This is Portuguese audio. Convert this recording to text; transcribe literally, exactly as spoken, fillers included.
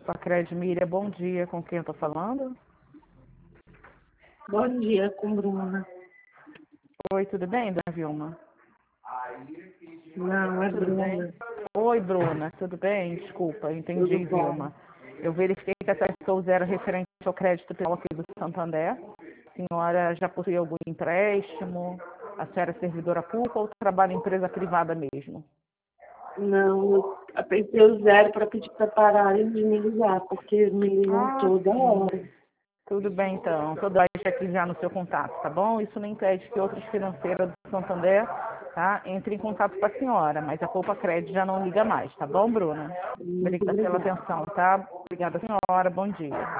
Opa, Credmília, bom dia. Com quem eu tô falando? Bom dia, com Bruna. Oi, tudo bem, dona Vilma? Não, é Tudo bem? Bruna. Oi, Bruna, tudo bem? Desculpa, eu Tudo entendi, bom? Vilma. Eu verifiquei que a taxa zero referente ao crédito pessoal aqui do Santander. A senhora já possui algum empréstimo? A senhora é servidora pública ou trabalha em empresa privada mesmo? Não, eu apertei o zero para pedir para pararem de me ligar, porque me ligam Ah, toda sim. hora. Tudo bem, então. Estou dando aqui já no seu contato, tá bom? Isso não impede que outras financeiras do Santander, tá, entrem em contato com a senhora, mas a Poupa Crédito já não liga mais, tá bom, Bruna? Muito Obrigada pela obrigada. atenção, tá? Obrigada, senhora. Bom dia.